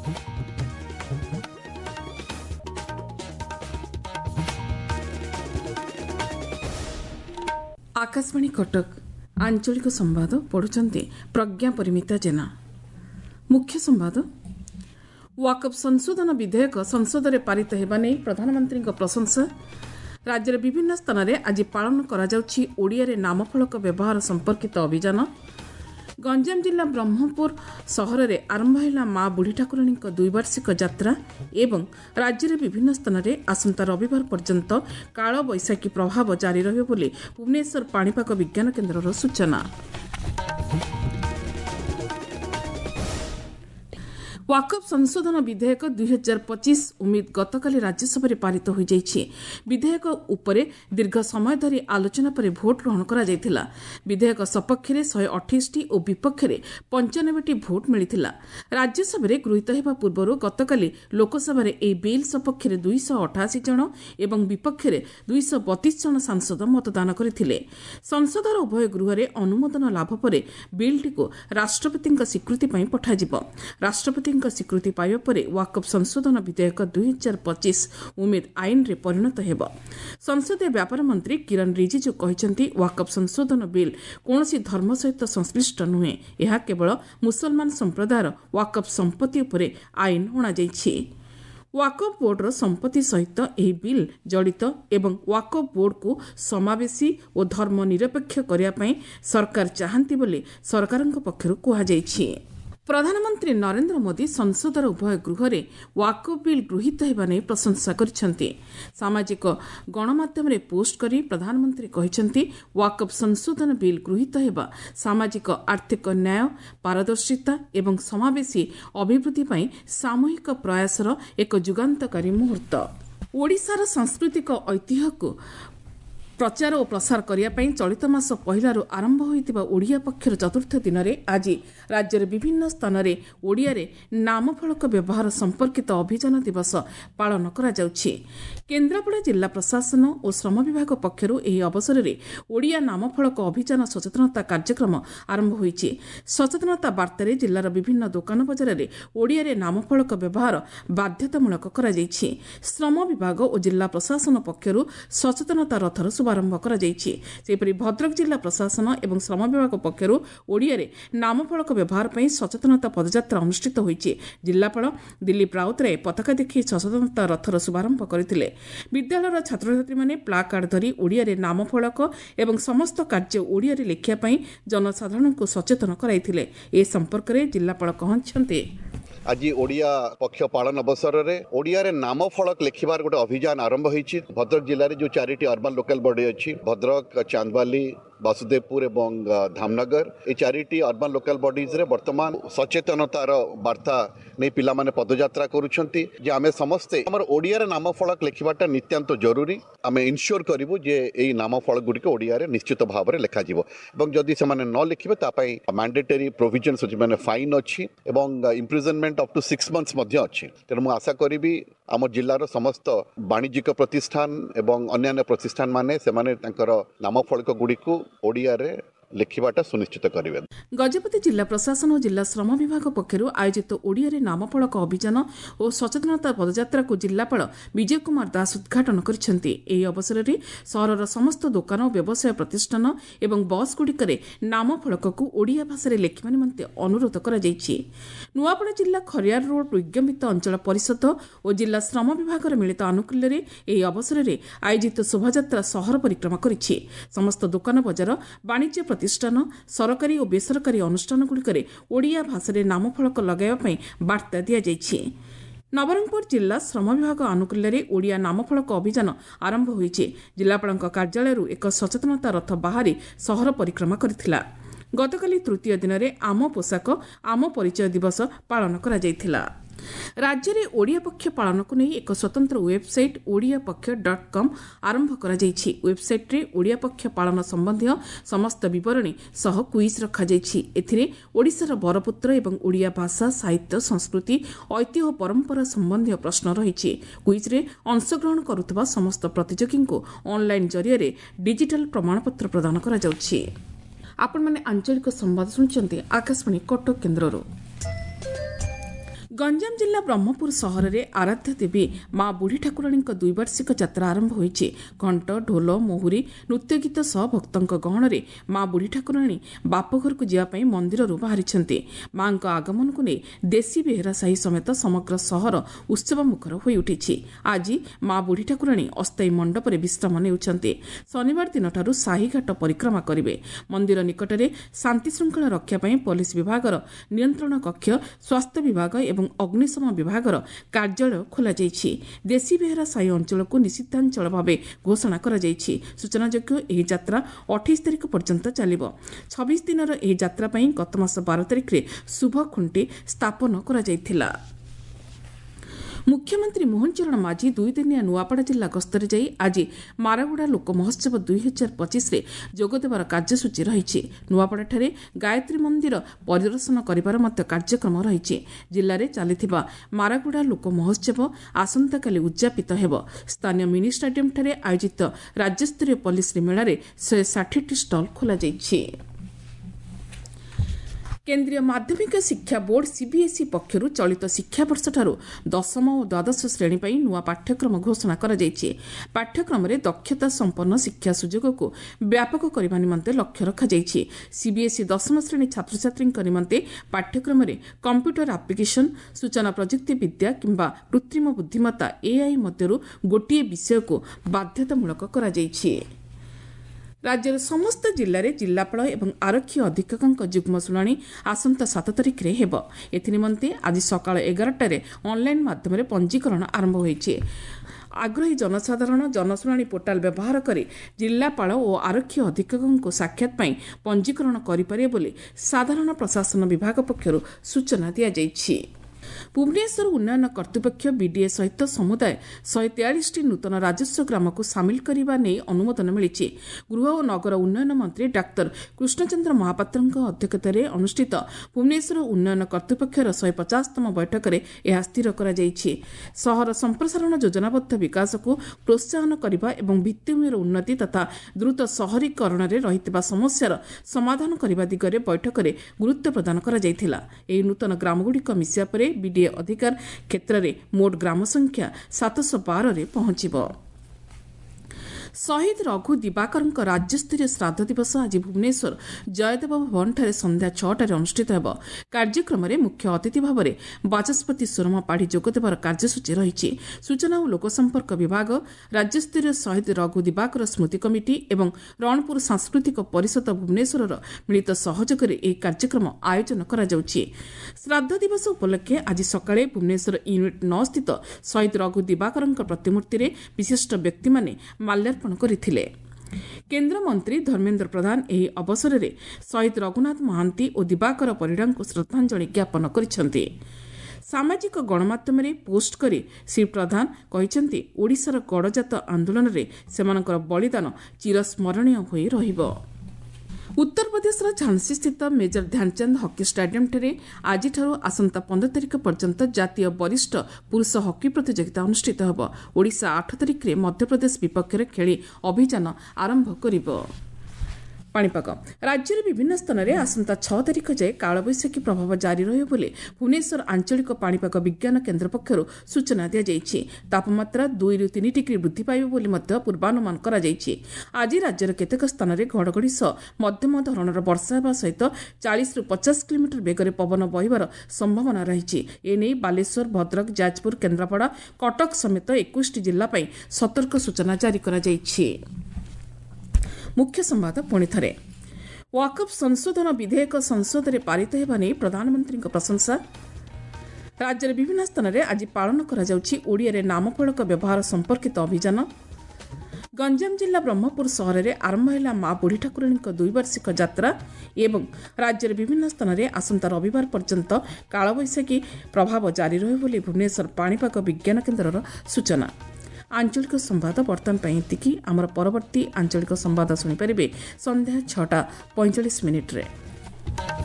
आकाशवाणी कटक आंचलिक संवाद पढ़ुचंती प्रज्ञा परिमिता जेना। मुख्य संवाद वाकफ संशोधन विधेयक संसद में पारित होगा नहीं प्रधानमंत्री प्रशंसा। राज्यर विभिन्न स्थान में आज पालन कराଯାଉଛି ओडिया नामफलक व्यवहार संपर्कित अभियान। गंजाम जिला ब्रह्मपुर सहर में आरंभ है माँ बुढ़ी ठाकुराणी द्विवार्षिक यात्रा एवं राज्य में विभिन्न स्थान में आसंता रविवार पर्यंत काल बैशाखी प्रभाव जारी रहिब बोली भुवनेश्वर पाणीपाग विज्ञान केन्द्र सूचना। वाकफ संशोधन विधेयक 2025 उम्मीद गतकाली राज्यसभा पारित हो जाइछि। विधेयक उपरे दीर्घ समय धरी आलोचना पर भोट ग्रहण करा जायथिला। विधेयक सपक्ष में 128 और विपक्ष में 95 भोट मिलिथिला। राज्यसभा गृहीत हेबा पूर्व गतकाली लोकसभा ए बिल सपक्ष में 288 जन एवं विपक्ष में 232 जन सांसद मतदान करथिले। संसदर उभय गृह में अनुमोदन लाभ पर बिलटी को राष्ट्रपति स्वीकृति पई पठाजिब। राष्ट्रपति स्वीकृति पाइबा परे वाकफ संशोधन विधेयक 2025 उम्मीद आईन रे परिणत हेब। संसदीय व्यापार मंत्री किरण रिजिजू कहते वाकफ संशोधन बिल कौनसी धर्म सहित संश्लिष्ट नुहे, यह केवल मुसलमान संप्रदायर वाकफ संपत्ति उपरे आईन अणाଯାଇଛି। वाकफ बोर्डर संपत्ति सहित यह बिल जड़ित एवं वाकफ बोर्ड को समावेशी और धर्म निरपेक्ष करने सरकार चाहती बोली सरकार पक्षर कहुଯାଇଛି। प्रधानमंत्री नरेंद्र मोदी संसदर उभय गृह में वाकफ बिल गृहीत होगा नहीं प्रशंसा करछन्ति। सामाजिक गणमाध्यम रे पोस्ट करी प्रधानमंत्री कहछन्ति वाकफ संशोधन बिल गृहीत होगा सामाजिक आर्थिक न्याय पारदर्शिता एवं समावेशी अभिवृद्धि पई सामूहिक प्रयासर एक जुगान्तकारी मुहूर्त। ओडिशार सांस्कृतिक ऐतिह्य को प्रचार और प्रसार करने चलित मास पहलू आरंभ होइतिबा ओडिया पक्षर चतुर्थ दिन में आज राज्यर विभिन्न स्थान में ओडिया नामफलक व्यवहार संपर्कित अभियान दिवस पालन करा जाउछि। केन्द्रापड़ा जिला प्रशासन और श्रम विभाग पक्षर एही अवसर में ओडिया नामफलक अभियान सचेतनता कार्यक्रम आरंभ होइछि। सचेतनता वार्ता जिलार विभिन्न दोकान बजार में ओडिया नामफलक व्यवहार बाध्यतामूलक करा जाइछि। श्रम विभाग और जिला प्रशासन पक्षर सचेतनता रथर शुभारंभ करा जाइछि। सेपरि भद्रक जिला प्रशासन एवं श्रम विभाग पक्षरु ओडिया रे नामफलक व्यवहार पई सचेतनता पदयात्रा अनुष्ठित होइछि। जिलापाल दिलीप राउतराय पताका देखि सचेतनता रथर शुभारंभ करथिले। विद्यालयर छात्र छात्री माने प्लाकार्ड धरी ओडिया रे नामफलक एवं समस्त कार्य ओडिया रे लेखिया पई जनसाधारण को सचेतन कराइथिले। ए संपर्क रे जिलापाल कहन्छन्ते आज ओडिया पक्ष पालन अवसर में ओडिया नाम फलक लिखिबार गोटे अभियान आरंभ होइछि। भद्रक जिले में जो 4टी अर्बन लोकल बॉडी अच्छी भद्रक चांदबाली वासुदेवपुर एवं धामनगर ये 4टी अर्बन लोकल बॉडीज रे वर्तमान सचेतनतार वार्ता नहीं पिला माने पदयात्रा करुछंती जे आमे समस्ते हमर ओडिया रे नाम फलक लिखिबाटा नित्यांत जरूरी। आमे इनश्योर करिवु जे एई नाम फलक गुडी को ओडिया रे निश्चित भाव रे लिखा जिवो एवं जदि से माने न लिखिबे ता पई मैंडेटरी प्रोविजन्स अछि माने फाइन अछि एवं इम्प्रिजनमेंट अप टू 6 मंथ्स मध्ये अछि। तेनु मु आशा करिबी आम जिलार समस्त वाणिज्यिक प्रतिष्ठान एवं अन्य प्रतिष्ठान माने से माने तांकर नाम फलक गुडी को ओडिया रे लिखिबाटा सुनिश्चित करिवे। गजपति जिला प्रशासन और जिला श्रम विभाग पक्षर आयोजित ओडिया रे नामफलक अभियान और सचेतनता पदयात्रा को जिलापाल विजय कुमार दास उद्घाटन करिसेंति। एही अवसर में सहरर समस्त दुकान और व्यवसाय प्रतिष्ठान एवं बस गुड़िकर नामफलक को ओडिया भाषा लेखिबा निमंते अनुरोध करा जायछि। नुआपड़ा जिला खरियार रोड विज्ञापित अंचल परिषद और जिला श्रम विभाग मिलित आनुकूल्य रे एही अवसर में आयोजित शोभायात्रा सहर परिक्रमा करिछि। समस्त दुकान बजार वाणिज्य प्रतिष्ठान सरकारी और बेसरकारी अनुष्ठान गुड़िकर ओडिया भाषा नामफलक लगाइबा बार्ता दिया जाइछि। नवरंगपुर जिला श्रम विभाग आनुकूल्य ओडिया नामफलक अभियान आरंभ होइछि। जिलापाल कार्यालय एक सचेतनता रथ बाहरी सहर परिक्रमा करथिला। गतकाली तृतीय दिन में आम पोशाक आम परिचय दिवस पालन करा जायथिला। राज्य में ओडिया पक्ष पालन को नहीं एक स्वतंत्र वेबसाइट ODIAPAKSH.com आरंभ करा जायछि। वेबसाइट रे ओडिया पक्ष पालन संबंधी समस्त विवरणी सह क्विज रखा जायछि। एथिरे ओडिशार बरपुत्र एवं ओडिया भाषा साहित्य संस्कृति ऐतिह्य परंपरा संबंधी प्रश्न रहिछि। क्विज रे अंशग्रहण करुथबा समस्त प्रतियोगी को ऑनलाइन जरिया डिजिटल प्रमाणपत्र प्रदान करा जाउछि। आपण माने आंचलिक संवाद सुनछन्ती आकाशवाणी कटक केन्द्ररो। ଗଞ୍ଜାମ ଜିଲ୍ଲା ବ୍ରହ୍ମପୁର ସହରରେ ଆରାଧ୍ୟ ଦେବୀ ମା ବୁଢ଼ୀ ଠାକୁରାଣୀଙ୍କ ଦ୍ୱିବାର୍ଷିକ ଯାତ୍ରା ଆରମ୍ଭ ହୋଇଛି। ଘଣ୍ଟ, ଢୋଲ, ମହୁରୀ, ନୃତ୍ୟଗୀତ ସହ ଭକ୍ତଙ୍କ ଗହଣରେ ମା ବୁଢ଼ୀ ଠାକୁରାଣୀ ବାପଘରକୁ ଯିବା ପାଇଁ ମନ୍ଦିରରୁ ବାହାରିଛନ୍ତି। ମାଙ୍କ ଆଗମନକୁ ନେଇ ଦେଶୀ ବେହେରା ସାହି ସମେତ ସମଗ୍ର ସହର ଉତ୍ସବମୁଖର ହୋଇଉଠିଛି। ଆଜି ମା ବୁଢ଼ୀ ଠାକୁରାଣୀ ଅସ୍ଥାୟୀ ମଣ୍ଡପରେ ବିଶ୍ରାମ ନେଉଛନ୍ତି। ଶନିବାର ଦିନଠାରୁ ସାହିଘାଟ ପରିକ୍ରମା କରିବେ। ମନ୍ଦିର ନିକଟରେ ଶାନ୍ତିଶୃଙ୍ଖଳା ରକ୍ଷା ପାଇଁ ପୋଲିସ ବିଭାଗର ନିୟନ୍ତ୍ରଣ କକ୍ଷ, ସ୍ୱାସ୍ଥ୍ୟ ବିଭାଗ ଏବଂ ଅଗ୍ନିଶମ ବିଭାଗର କାର୍ଯ୍ୟାଳୟ ଖୋଲାଯାଇଛି। ଦେଶୀ ବେହେରା ସାହି ଅଞ୍ଚଳକୁ ନିଷିଦ୍ଧାଞ୍ଚଳ ଭାବେ ଘୋଷଣା କରାଯାଇଛି। ସୂଚନାଯୋଗ୍ୟ ଏହି ଯାତ୍ରା 28 ତାରିଖ ପର୍ଯ୍ୟନ୍ତ ଚାଲିବ। 26 ଦିନର ଏହି ଯାତ୍ରା ପାଇଁ ଗତ ମାସ 12 ତାରିଖରେ ଶୁଭ ଖୁଣ୍ଟି ସ୍ଥାପନ କରାଯାଇଥିଲା। ମୁଖ୍ୟମନ୍ତ୍ରୀ ମୋହନ ଚରଣ ମାଝୀ 2 ଦିନିଆ ନୂଆପଡ଼ା ଜିଲ୍ଲା ଗସ୍ତରେ ଯାଇ ଆଜି ମାରାଗୁଡ଼ା ଲୋକ ମହୋତ୍ସବ 2025ରେ ଯୋଗଦେବାର କାର୍ଯ୍ୟସୂଚୀ ରହିଛି। ନୂଆପଡ଼ାଠାରେ ଗାୟତ୍ରୀ ମନ୍ଦିର ପରିଦର୍ଶନ କରିବାର ମଧ୍ୟ କାର୍ଯ୍ୟକ୍ରମ ରହିଛି। ଜିଲ୍ଲାରେ ଚାଲିଥିବା ମାରାଗୁଡ଼ା ଲୋକ ମହୋତ୍ସବ ଆସନ୍ତାକାଲି ଉଦ୍ଯାପିତ ହେବ। ସ୍ଥାନୀୟ ମିନି ଷ୍ଟାଡିୟମ୍ଠାରେ ଆୟୋଜିତ ରାଜ୍ୟସ୍ତରୀୟ ପଲ୍ଲିଶ୍ରୀ ମେଳାରେ 160ଟି ଷ୍ଟଲ୍ ଖୋଲାଯାଇଛି। କେନ୍ଦ୍ରୀୟ ମାଧ୍ୟମିକ ଶିକ୍ଷା ବୋର୍ଡ ସିବିଏସ୍ଇ ପକ୍ଷରୁ ଚଳିତ ଶିକ୍ଷାବର୍ଷଠାରୁ 10ମ ଓ ଦ୍ୱାଦଶ ଶ୍ରେଣୀ ପାଇଁ ନୂଆ ପାଠ୍ୟକ୍ରମ ଘୋଷଣା କରାଯାଇଛି। ପାଠ୍ୟକ୍ରମରେ ଦକ୍ଷତା ସମ୍ପନ୍ନ ଶିକ୍ଷା ସୁଯୋଗକୁ ବ୍ୟାପକ କରିବା ନିମନ୍ତେ ଲକ୍ଷ୍ୟ ରଖାଯାଇଛି। ସିବିଏସ୍ଇ 10ମ ଶ୍ରେଣୀ ଛାତ୍ରଛାତ୍ରୀଙ୍କ ନିମନ୍ତେ ପାଠ୍ୟକ୍ରମରେ କମ୍ପ୍ୟୁଟର ଆପ୍ଲିକେସନ୍, ସୂଚନା ପ୍ରଯୁକ୍ତି ବିଦ୍ୟା କିମ୍ବା କୃତ୍ରିମ ବୁଦ୍ଧିମତ୍ତା ଏଆଇ ମଧ୍ୟରୁ ଗୋଟିଏ ବିଷୟକୁ ବାଧ୍ୟତାମୂଳକ କରାଯାଇଛି। ରାଜ୍ୟର ସମସ୍ତ ଜିଲ୍ଲାରେ ଜିଲ୍ଲାପାଳ ଏବଂ ଆରକ୍ଷୀ ଅଧୀକ୍ଷକଙ୍କ ଯୁଗ୍ମ ଶୁଣାଣି ଆସନ୍ତା 7 ତାରିଖରେ ହେବ। ଏଥିନିମନ୍ତେ ଆଜି ସକାଳ 11ଟାରେ ଅନ୍ଲାଇନ୍ ମାଧ୍ୟମରେ ପଞ୍ଜୀକରଣ ଆରମ୍ଭ ହୋଇଛି। ଆଗ୍ରହୀ ଜନସାଧାରଣ ଜନଶୁଣାଣି ପୋର୍ଟାଲ ବ୍ୟବହାର କରି ଜିଲ୍ଲାପାଳ ଓ ଆରକ୍ଷୀ ଅଧୀକ୍ଷକଙ୍କୁ ସାକ୍ଷାତ ପାଇଁ ପଞ୍ଜୀକରଣ କରିପାରିବେ ବୋଲି ସାଧାରଣ ପ୍ରଶାସନ ବିଭାଗ ପକ୍ଷରୁ ସୂଚନା ଦିଆଯାଇଛି। ଭୁବନେଶ୍ୱର ଉନ୍ନୟନ କର୍ତ୍ତୃପକ୍ଷ ବିଡିଏ ସହିତ ସମୁଦାୟ 143ଟି ନୂତନ ରାଜସ୍ୱ ଗ୍ରାମକୁ ସାମିଲ କରିବା ନେଇ ଅନୁମୋଦନ ମିଳିଛି। ଗୃହ ଓ ନଗର ଉନ୍ନୟନ ମନ୍ତ୍ରୀ ଡାକ୍ତର କୃଷ୍ଣଚନ୍ଦ୍ର ମହାପାତ୍ରଙ୍କ ଅଧ୍ୟକ୍ଷତାରେ ଅନୁଷ୍ଠିତ ଭୁବନେଶ୍ୱର ଉନ୍ନୟନ କର୍ତ୍ତୃପକ୍ଷର 150ତମ ବୈଠକରେ ଏହା ସ୍ଥିର କରାଯାଇଛି। ସହର ସମ୍ପ୍ରସାରଣ ଯୋଜନାବଦ୍ଧ ବିକାଶକୁ ପ୍ରୋତ୍ସାହନ କରିବା ଏବଂ ଭିତ୍ତିଭୂମିର ଉନ୍ନତି ତଥା ଦ୍ରୁତ ସହରୀକରଣରେ ରହିଥିବା ସମସ୍ୟାର ସମାଧାନ କରିବା ଦିଗରେ ବୈଠକରେ ଗୁରୁତ୍ୱ ପ୍ରଦାନ କରାଯାଇଥିଲା। ଏହି ନୂତନ ଗ୍ରାମଗୁଡ଼ିକ ମିଶିବା ପରେ ବିଡିଏ ଅଧିକାର କ୍ଷେତ୍ରରେ ମୋଟ ଗ୍ରାମ ସଂଖ୍ୟା 712ରେ ପହଞ୍ଚିବ। ଶହୀଦ ରଘୁ ଦିବାକରଙ୍କ ରାଜ୍ୟସ୍ତରୀୟ ଶ୍ରାଦ୍ଧ ଦିବସ ଆଜି ଭୁବନେଶ୍ୱର ଜୟଦେବ ଭବନଠାରେ ସନ୍ଧ୍ୟା 6ଟାରେ ଅନୁଷ୍ଠିତ ହେବ। କାର୍ଯ୍ୟକ୍ରମରେ ମୁଖ୍ୟ ଅତିଥି ଭାବରେ ବାଚସ୍ପତି ସୁରମା ପାଢ଼ୀ ଯୋଗଦେବାର କାର୍ଯ୍ୟସୂଚୀ ରହିଛି। ସୂଚନା ଓ ଲୋକସମ୍ପର୍କ ବିଭାଗ, ରାଜ୍ୟସ୍ତରୀୟ ଶହୀଦ ରଘୁ ଦିବାକର ସ୍ମୃତି କମିଟି ଏବଂ ରଣପୁର ସାଂସ୍କୃତିକ ପରିଷଦ ଭୁବନେଶ୍ୱରର ମିଳିତ ସହଯୋଗରେ ଏହି କାର୍ଯ୍ୟକ୍ରମ ଆୟୋଜନ କରାଯାଉଛି। ଶ୍ରାଦ୍ଧ ଦିବସ ଉପଲକ୍ଷେ ଆଜି ସକାଳେ ଭୁବନେଶ୍ୱର ୟୁନିଟ୍ 9 ସ୍ଥିତ ଶହୀଦ ରଘୁ ଦିବାକରଙ୍କ ପ୍ରତିମୂର୍ତ୍ତିରେ ବିଶିଷ୍ଟ ବ୍ୟକ୍ତିମାନେ ମାଲ୍ୟାର୍ପଣ କରିଥିଲେ। କେନ୍ଦ୍ରମନ୍ତ୍ରୀ ଧର୍ମେନ୍ଦ୍ର ପ୍ରଧାନ ଏହି ଅବସରରେ ଶହୀଦ ରଘୁନାଥ ମହାନ୍ତି ଓ ଦିବାକର ପରିଡ଼ାଙ୍କୁ ଶ୍ରଦ୍ଧାଞ୍ଜଳି ଜ୍ଞାପନ କରିଛନ୍ତି। ସାମାଜିକ ଗଣମାଧ୍ୟମରେ ପୋଷ୍ଟ କରି ଶ୍ରୀ ପ୍ରଧାନ କହିଛନ୍ତି, ଓଡ଼ିଶାର ଗଡ଼ଜାତ ଆନ୍ଦୋଳନରେ ସେମାନଙ୍କର ବଳିଦାନ ଚିରସ୍ମରଣୀୟ ହୋଇ ରହିବ। ଉତ୍ତରପ୍ରଦେଶର ଝାନ୍ସୀସ୍ଥିତ ମେଜର ଧ୍ୟାନଚାନ୍ଦ ହକି ଷ୍ଟାଡିୟମ୍ଠାରେ ଆଜିଠାରୁ ଆସନ୍ତା 15 ତାରିଖ ପର୍ଯ୍ୟନ୍ତ ଜାତୀୟ ବରିଷ୍ଠ ପୁରୁଷ ହକି ପ୍ରତିଯୋଗିତା ଅନୁଷ୍ଠିତ ହେବ। ଓଡ଼ିଶା 8 ତାରିଖରେ ମଧ୍ୟପ୍ରଦେଶ ବିପକ୍ଷରେ ଖେଳି ଅଭିଯାନ ଆରମ୍ଭ କରିବ। ପାଣିପାଗ ରାଜ୍ୟର ବିଭିନ୍ନ ସ୍ଥାନରେ ଆସନ୍ତା 6 ତାରିଖ ଯାଏ କାଳବୈଶାଖୀ ପ୍ରଭାବ ଜାରି ରହିବ ବୋଲି ଭୁବନେଶ୍ୱର ଆଞ୍ଚଳିକ ପାଣିପାଗ ବିଜ୍ଞାନ କେନ୍ଦ୍ର ପକ୍ଷରୁ ସୂଚନା ଦିଆଯାଇଛି। ତାପମାତ୍ରା 2ରୁ 3 ଡିଗ୍ରୀ ବୃଦ୍ଧି ପାଇବ ବୋଲି ମଧ୍ୟ ପୂର୍ବାନୁମାନ କରାଯାଇଛି। ଆଜି ରାଜ୍ୟର କେତେକ ସ୍ଥାନରେ ଘଡ଼ଘଡ଼ି ସହ ମଧ୍ୟମ ଧରଣର ବର୍ଷା ହେବା ସହିତ 40ରୁ 50 କିଲୋମିଟର ବେଗରେ ପବନ ବହିବାର ସମ୍ଭାବନା ରହିଛି। ଏନେଇ ବାଲେଶ୍ୱର, ଭଦ୍ରକ, ଯାଜପୁର, କେନ୍ଦ୍ରାପଡ଼ା, କଟକ ସମେତ 21ଟି ଜିଲ୍ଲା ପାଇଁ ସତର୍କ ସୂଚନା ଜାରି କରାଯାଇଛି। ମୁଖ୍ୟ ସମ୍ବାଦ ପୁଣି ଥରେ। ୱାକଫ୍ ସଂଶୋଧନ ବିଧେୟକ ସଂସଦରେ ପାରିତ ହେବା ନେଇ ପ୍ରଧାନମନ୍ତ୍ରୀଙ୍କ ପ୍ରଶଂସା। ରାଜ୍ୟର ବିଭିନ୍ନ ସ୍ଥାନରେ ଆଜି ପାଳନ କରାଯାଉଛି ଓଡ଼ିଆରେ ନାମଫଳକ ବ୍ୟବହାର ସମ୍ପର୍କିତ ଅଭିଯାନ। ଗଞ୍ଜାମ ଜିଲ୍ଲା ବ୍ରହ୍ମପୁର ସହରରେ ଆରମ୍ଭ ହେଲା ମା ବୁଢ଼ୀ ଠାକୁରାଣୀଙ୍କ ଦ୍ୱିବାର୍ଷିକ ଯାତ୍ରା ଏବଂ ରାଜ୍ୟର ବିଭିନ୍ନ ସ୍ଥାନରେ ଆସନ୍ତା ରବିବାର ପର୍ଯ୍ୟନ୍ତ କାଳବୈଶାଖୀ ପ୍ରଭାବ ଜାରି ରହିବ ବୋଲି ଭୁବନେଶ୍ୱର ପାଣିପାଗ ବିଜ୍ଞାନ କେନ୍ଦ୍ରର ସୂଚନା। ଆଞ୍ଚଳିକ ସମ୍ବାଦ ବର୍ତ୍ତମାନ ପାଇଁ ଏତିକି। ଆମର ପରବର୍ତ୍ତୀ ଆଞ୍ଚଳିକ ସମ୍ବାଦ ଶୁଣିପାରିବେ ସନ୍ଧ୍ୟା 6:45